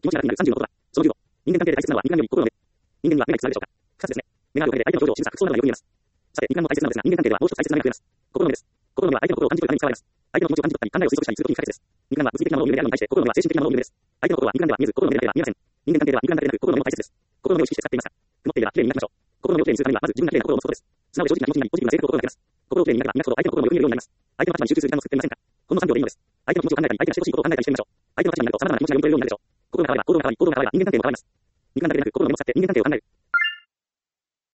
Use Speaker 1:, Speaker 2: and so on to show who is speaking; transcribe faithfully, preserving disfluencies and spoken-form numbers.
Speaker 1: 気持ちが楽になるさんじゅうの言葉。そのじゅうご。人間関係で大切なのは人間より心の上。人間には目がいくつあるでしょうか。ふたつですね。目があるおかげで相手の表情、仕草、服装などがよく見えます。さて、二冠も大切なのですが、人間関係ではもう一つ大切な目が増えます。心の目です。心の目は相手の心を感じ取るために使われます。相手の気持ちを感じ取ったり、考えを推測したりするときに不可欠です。二冠は物理的なものを見る目であるのに対して、心の目は精神的なものを見る目です。相手の心は二冠では見えず、心の目だけでは見えません。人間関係では二冠だけでなく、心の目も大切です。心の目を意識して使っていますか。曇っていれば綺麗に磨きましょう。心の目を綺麗にするためには、まず自分が綺麗な心を持つことです。素直で正直な気持ちになり、ポジティブな性格を心がけます。心を綺麗に磨けば磨くほど相手の心もよく見えるようになります。相手の立場に集中する時間を作ってみませんか。ほんのさんびょうでいいのです。相手の気持ちを考えたり、相手がしてほしいことを考えたりしてみましょう。相手の立場になると様々な気持ちが読み取れるようになるでしょう。心が変われば行動が変わり、行動が変われば人間関係も変わります。二冠だけでなく、心の目を使って人間関係を考える。